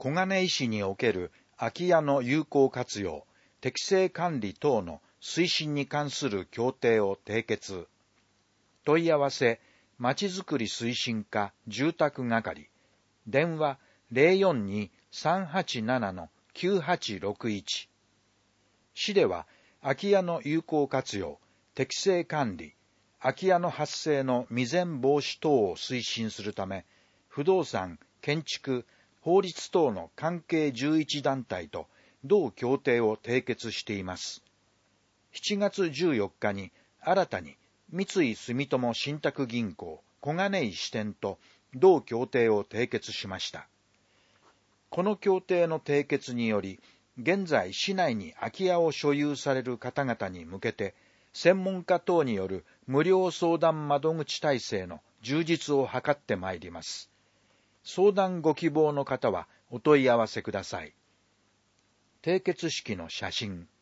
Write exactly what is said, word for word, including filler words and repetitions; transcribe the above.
小金井市における空き家の有効活用、適正管理等の推進に関する協定を締結。問い合わせ、まちづくり推進課住宅係、電話 ゼロよんに さんはちなな きゅうはちろくいち。市では、空き家の有効活用、適正管理、空き家の発生の未然防止等を推進するため、不動産、建築、法律等の関係じゅういち団体と同協定を締結しています。しちがつじゅうよっかに新たに三井住友信託銀行小金井支店と同協定を締結しました。この協定の締結により、現在市内に空き家を所有される方々に向けて、専門家等による無料相談窓口体制の充実を図ってまいります。相談ご希望の方はお問い合わせください。締結式の写真。